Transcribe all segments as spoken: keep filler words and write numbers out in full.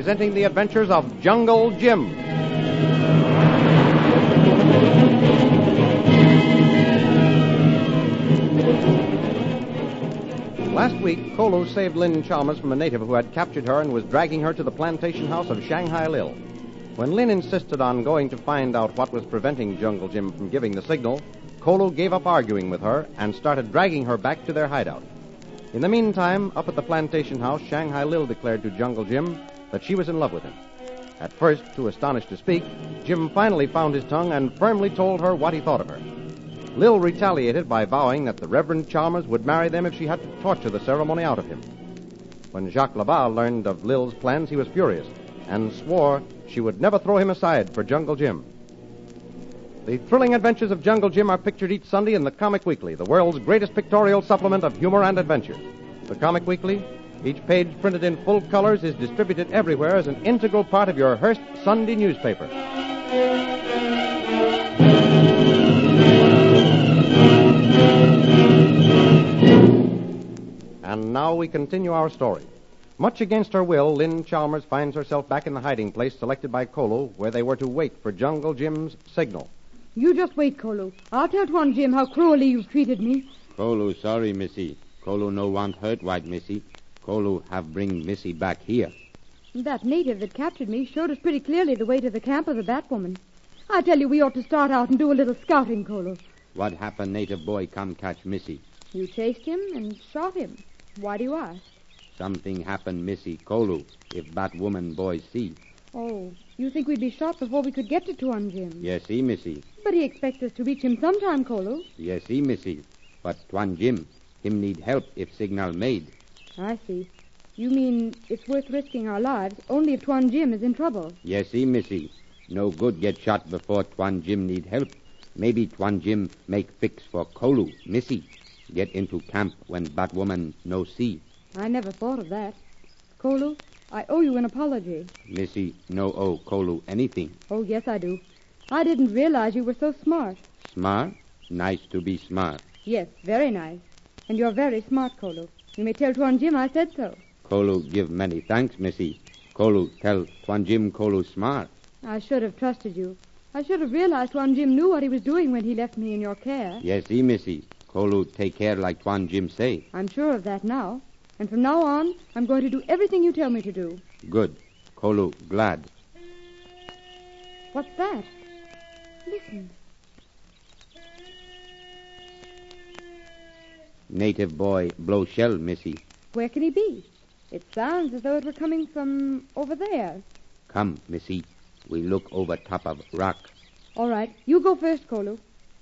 presenting the adventures of Jungle Jim. Last week, Kolu saved Lin Chalmers from a native who had captured her and was dragging her to the plantation house of Shanghai Lil. When Lin insisted on going to find out what was preventing Jungle Jim from giving the signal, Kolu gave up arguing with her and started dragging her back to their hideout. In the meantime, up at the plantation house, Shanghai Lil declared to Jungle Jim that she was in love with him. At first, too astonished to speak, Jim finally found his tongue and firmly told her what he thought of her. Lil retaliated by vowing that the Reverend Chalmers would marry them if she had to torture the ceremony out of him. When Jacques Laval learned of Lil's plans, he was furious and swore she would never throw him aside for Jungle Jim. The thrilling adventures of Jungle Jim are pictured each Sunday in the Comic Weekly, the world's greatest pictorial supplement of humor and adventure. The Comic Weekly, each page printed in full colors, is distributed everywhere as an integral part of your Hearst Sunday newspaper. And now we continue our story. Much against her will, Lin Chalmers finds herself back in the hiding place selected by Kolu, where they were to wait for Jungle Jim's signal. You just wait, Kolu. I'll tell Tuan Jim how cruelly you've treated me. Kolu, sorry, Missy. Kolu no want hurt white Missy. Kolu have bring Missy back here. That native that captured me showed us pretty clearly the way to the camp of the Batwoman. I tell you, we ought to start out and do a little scouting, Kolu. What happened native boy come catch Missy? You chased him and shot him. Why do you ask? Something happened, Missy. Kolu, if Batwoman boy see. Oh, you think we'd be shot before we could get to Tuan Jim? Yes, see, Missy. But he expects us to reach him sometime, Kolu. Yes, see, Missy. But Tuan Jim, him need help if signal made. I see. You mean it's worth risking our lives only if Tuan Jim is in trouble? Yes, see, Missy. No good get shot before Tuan Jim need help. Maybe Tuan Jim make fix for Kolu, Missy. Get into camp when Batwoman no see. I never thought of that. Kolu, I owe you an apology. Missy no owe Kolu anything. Oh, yes, I do. I didn't realize you were so smart. Smart? Nice to be smart. Yes, very nice. And you're very smart, Kolu. You may tell Tuan Jim I said so. Kolu give many thanks, Missy. Kolu tell Tuan Jim Kolu smart. I should have trusted you. I should have realized Tuan Jim knew what he was doing when he left me in your care. Yes, see, Missy. Kolu take care like Tuan Jim say. I'm sure of that now. And from now on, I'm going to do everything you tell me to do. Good. Kolu glad. What's that? Listen. Native boy blow shell, Missy. Where can he be? It sounds as though it were coming from over there. Come, Missy. We look over top of rock. All right. You go first, Kolu.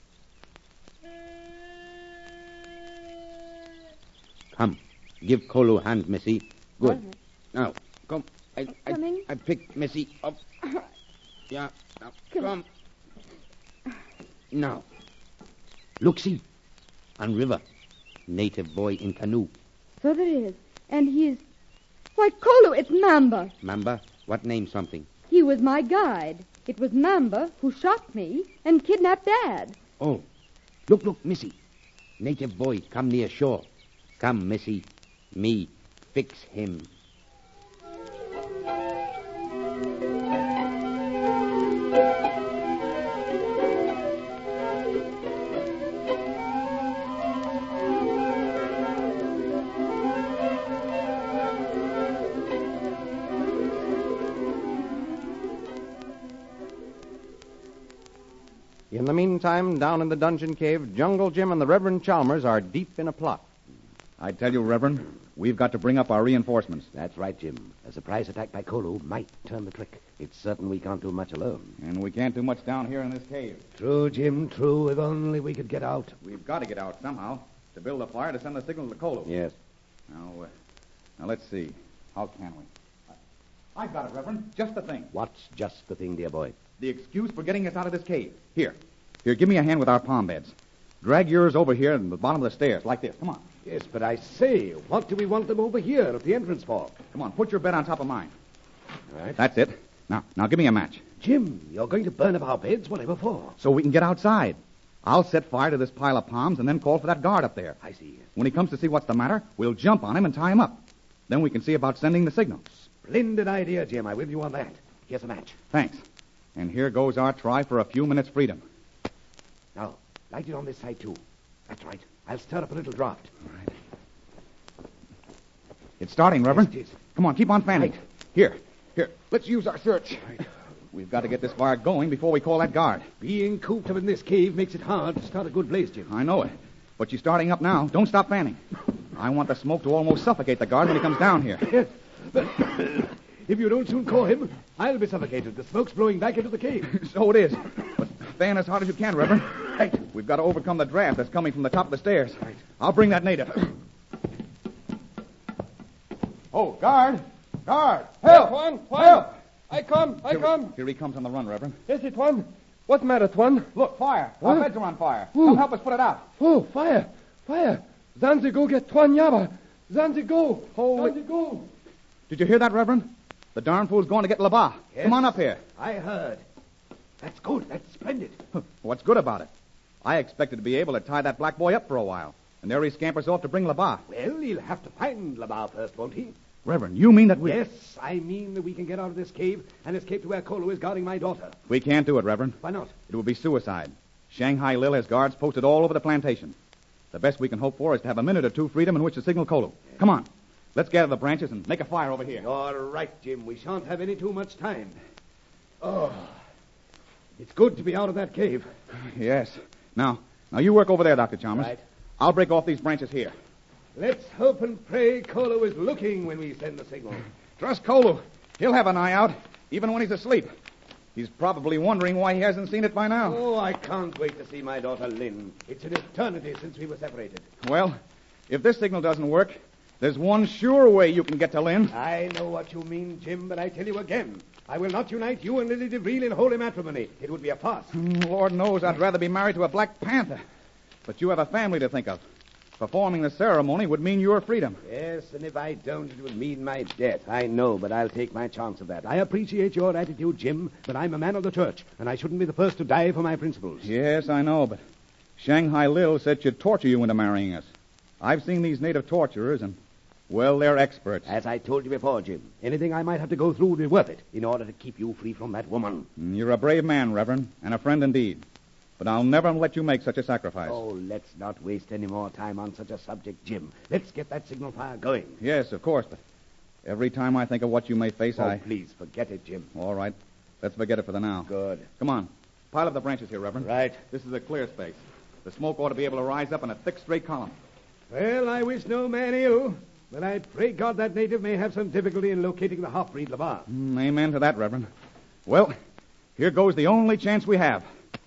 Come. Give Kolu hand, Missy. Good. Right. Now, come. I, I, Coming. I pick Missy up. Yeah. Now, come. Now. Look, see. On river. Native boy in canoe. So there is. And he is... Why, Kolu, it's Mamba. Mamba, what name something? He was my guide. It was Mamba who shot me and kidnapped Dad. Oh. Look, look, Missy. Native boy come near shore. Come, Missy. Me fix him. In the meantime, down in the dungeon cave, Jungle Jim and the Reverend Chalmers are deep in a plot. I tell you, Reverend, we've got to bring up our reinforcements. That's right, Jim. A surprise attack by Kolu might turn the trick. It's certain we can't do much alone. And we can't do much down here in this cave. True, Jim, true. If only we could get out. We've got to get out somehow to build a fire to send the signal to Kolu. Yes. Now, uh, now let's see. How can we? I- I've got it, Reverend. Just the thing. What's just the thing, dear boy? The excuse for getting us out of this cave. Here. Here, give me a hand with our palm beds. Drag yours over here at the bottom of the stairs, like this. Come on. Yes, but I say, what do we want them over here at the entrance for? Come on, put your bed on top of mine. Right. That's it. Now, now give me a match. Jim, you're going to burn up our beds? Whatever for? So we can get outside. I'll set fire to this pile of palms and then call for that guard up there. I see. When he comes to see what's the matter, we'll jump on him and tie him up. Then we can see about sending the signal. Splendid idea, Jim. I'm with you on that. Here's a match. Thanks. And here goes our try for a few minutes' freedom. Now, light it on this side, too. That's right. I'll stir up a little draft. All right. It's starting, Reverend. Yes, it is. Come on, keep on fanning. Right. Here, here. Let's use our search. Right. We've got to get this fire going before we call that guard. Being cooped up in this cave makes it hard to start a good blaze, Jim. I know it. But you're starting up now. Don't stop fanning. I want the smoke to almost suffocate the guard when he comes down here. Yes, but if you don't soon call him, I'll be suffocated. The smoke's blowing back into the cave. So it is. But fan as hard as you can, Reverend. Right. We've got to overcome the draft that's coming from the top of the stairs. Right. I'll bring that native. Oh, guard! Guard! Help! Tuan, Tuan! Help! I come, I Here, come. Here he comes on the run, Reverend. Yes, it, Tuan. What matter, Tuan? Look, fire. What? Our beds are on fire. Ooh. Come help us put it out. Oh, fire, fire. Zanzi go get Tuan Yaba. Zanzi go. Oh, Zanzi go. Did you hear that, Reverend? The darn fool's going to get Labar. Yes. Come on up here. I heard. That's good. That's splendid. What's good about it? I expected to be able to tie that black boy up for a while. And there he scampers off to bring Labar. Well, he'll have to find Labar first, won't he? Reverend, you mean that we... Yes, I mean that we can get out of this cave and escape to where Kolo is guarding my daughter. We can't do it, Reverend. Why not? It would be suicide. Shanghai Lil has guards posted all over the plantation. The best we can hope for is to have a minute or two freedom in which to signal Kolo. Come on. Let's gather the branches and make a fire over here. All right, Jim. We shan't have any too much time. Oh, it's good to be out of that cave. Yes. Now, now you work over there, Doctor Chalmers. Right. I'll break off these branches here. Let's hope and pray Kolo is looking when we send the signal. Trust Kolo. He'll have an eye out, even when he's asleep. He's probably wondering why he hasn't seen it by now. Oh, I can't wait to see my daughter Lynn. It's an eternity since we were separated. Well, if this signal doesn't work, there's one sure way you can get to Lynn. I know what you mean, Jim, but I tell you again, I will not unite you and Lily DeVril in holy matrimony. It would be a farce. Lord knows I'd rather be married to a Black Panther. But you have a family to think of. Performing the ceremony would mean your freedom. Yes, and if I don't, it would mean my death. I know, but I'll take my chance of that. I appreciate your attitude, Jim, but I'm a man of the church, and I shouldn't be the first to die for my principles. Yes, I know, but Shanghai Lil said she'd torture you into marrying us. I've seen these native torturers, and, well, they're experts. As I told you before, Jim, anything I might have to go through would be worth it in order to keep you free from that woman. You're a brave man, Reverend, and a friend indeed. But I'll never let you make such a sacrifice. Oh, let's not waste any more time on such a subject, Jim. Let's get that signal fire going. Yes, of course, but every time I think of what you may face, oh, I... please, forget it, Jim. All right. Let's forget it for the now. Good. Come on. Pile up the branches here, Reverend. Right. This is a clear space. The smoke ought to be able to rise up in a thick, straight column. Well, I wish no man ill, but I pray God that native may have some difficulty in locating the half-breed Labar. Mm, amen to that, Reverend. Well, here goes the only chance we have.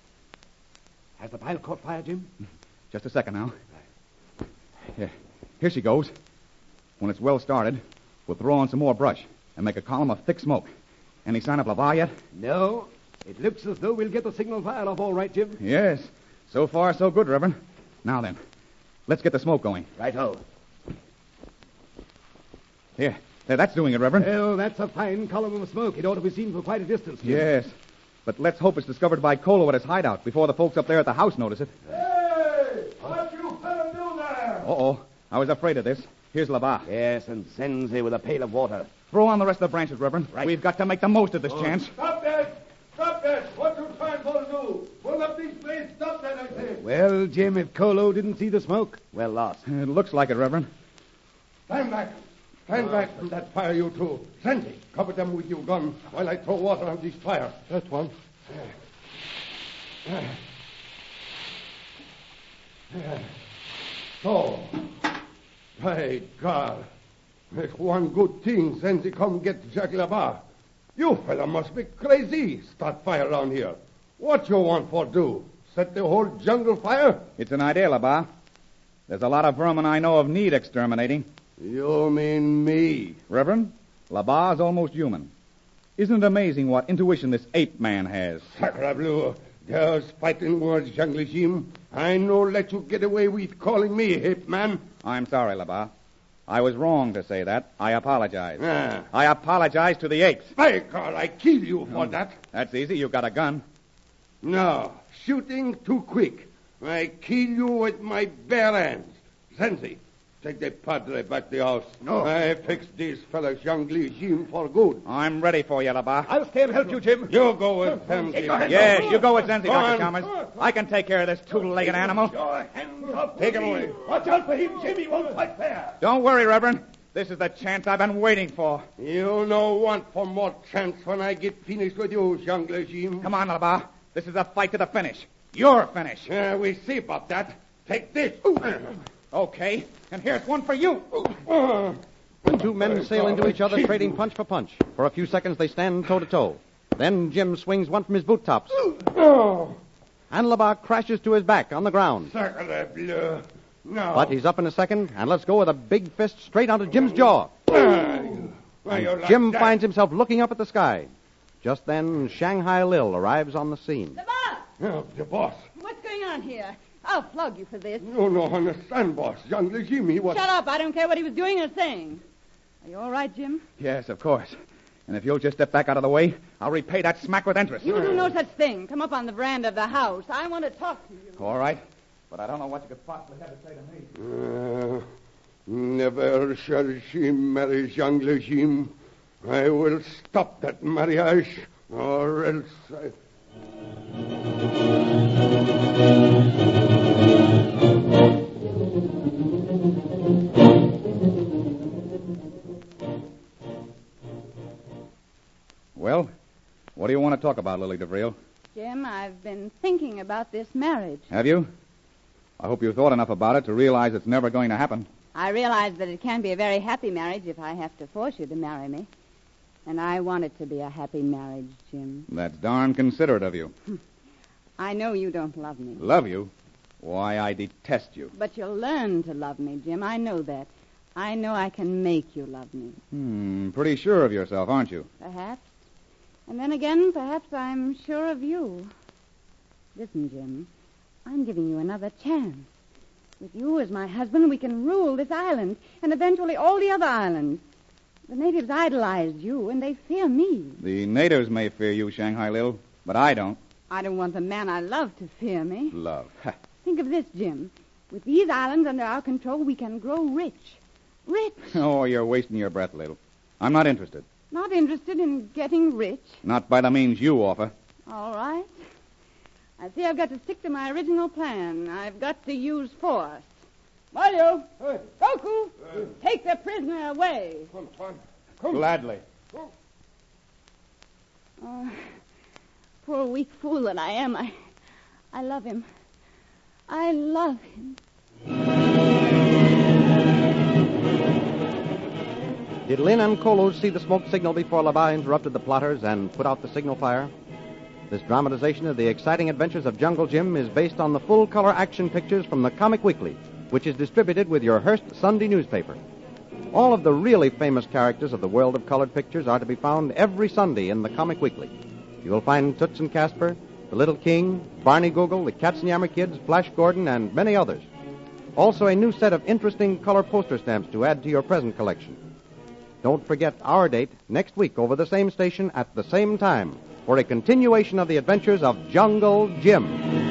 Has the pile caught fire, Jim? Just a second now. Here, here she goes. When it's well started, we'll throw on some more brush and make a column of thick smoke. Any sign of Lavar yet? No. It looks as though we'll get the signal fire off all right, Jim. Yes. So far, so good, Reverend. Now then, let's get the smoke going. Right-o. Here. There, that's doing it, Reverend. Well, that's a fine column of smoke. It ought to be seen for quite a distance, Jim. Yes. But let's hope it's discovered by Kolo at his hideout before the folks up there at the house notice it. Hey! What you fellow do there? Uh-oh. I was afraid of this. Here's Labar. Yes, and Senze with a pail of water. Throw on the rest of the branches, Reverend. Right. We've got to make the most of this chance. Stop that! Stop that! What you trying for to do? Pull up these blades. Stop that, I say. Well, Jim, if Kolo didn't see the smoke, well lost. It looks like it, Reverend. Stand back. Stand back from that fire, you two. Sandy, cover them with your gun while I throw water on this fire. That's one. So, by God, it's one good thing Sandy come get Jacques Labar. You fella must be crazy. Start fire around here. What you want for do? Set the whole jungle fire? It's an idea, Labar. There's a lot of vermin I know of need exterminating. You mean me? Reverend, Labar's almost human. Isn't it amazing what intuition this ape man has? Sacre bleu. There's fighting words, Jungle Jim. I no let you get away with calling me ape man. I'm sorry, Labar. I was wrong to say that. I apologize. Ah. I apologize to the apes. By God, I kill you for that. That's easy. You've got a gun. No, shooting too quick. I kill you with my bare hands. Sensi, Take the padre back to the house. No. I fixed these fellas, Jungle Jim, for good. I'm ready for you, Labar. I'll stay and help you, Jim. You go with them, Jim. Yes, you go with Zenzi, Go Doctor on. Chalmers. I can take care of this two-legged animal. Your hands up. Take him away. Watch out for him, Jim. He won't fight fair. Don't worry, Reverend. This is the chance I've been waiting for. You no want for more chance when I get finished with you, Jungle Jim. Come on, Labar. This is a fight to the finish. Your finish. Yeah, we see about that. Take this. Okay, and here's one for you. The two men sail into each other, trading punch for punch. For a few seconds, they stand toe-to-toe. Then Jim swings one from his boot tops. Oh, And Labar crashes to his back on the ground. sacre bleu. No. But he's up in a second, and let's go with a big fist straight onto Jim's jaw. Why, you like Jim that? finds himself looking up at the sky. Just then, Shanghai Lil arrives on the scene. The boss! Yeah, the boss. What's going on here? I'll flog you for this. You no understand, boss. Jungle Jim, he was... Shut up. I don't care what he was doing or saying. Are you all right, Jim? Yes, of course. And if you'll just step back out of the way, I'll repay that smack with interest. You do no such thing. Come up on the veranda of the house. I want to talk to you. All right. But I don't know what you could possibly have to say to me. Uh, never shall she marry Jungle Jim. I will stop that marriage, or else I... Well, what do you want to talk about, Lily DeVril? Jim, I've been thinking about this marriage. Have you? I hope you thought enough about it to realize it's never going to happen. I realize that it can be a very happy marriage if I have to force you to marry me. And I want it to be a happy marriage, Jim. That's darn considerate of you. I know you don't love me. Love you? Why, I detest you. But you'll learn to love me, Jim. I know that. I know I can make you love me. Hmm, pretty sure of yourself, aren't you? Perhaps. And then again, perhaps I'm sure of you. Listen, Jim. I'm giving you another chance. With you as my husband, we can rule this island, and eventually all the other islands. The natives idolize you, and they fear me. The natives may fear you, Shanghai Lil, but I don't. I don't want the man I love to fear me. Love. Ha. Think of this, Jim. With these islands under our control, we can grow rich. Rich. Oh, you're wasting your breath, Lil. I'm not interested. Not interested in getting rich. Not by the means you offer. All right. I see I've got to stick to my original plan. I've got to use force. Mario! Goku! Take the prisoner away. Come, son. Come. Gladly. Oh, poor weak fool that I am. I, I love him. I love him. Did Lin and Kolo see the smoke signal before Labar interrupted the plotters and put out the signal fire? This dramatization of the exciting adventures of Jungle Jim is based on the full-color action pictures from the Comic Weekly, which is distributed with your Hearst Sunday newspaper. All of the really famous characters of the world of colored pictures are to be found every Sunday in the Comic Weekly. You will find Toots and Casper, the Little King, Barney Google, the Katzenjammer Kids, Flash Gordon, and many others. Also a new set of interesting color poster stamps to add to your present collection. Don't forget our date next week over the same station at the same time for a continuation of the adventures of Jungle Jim.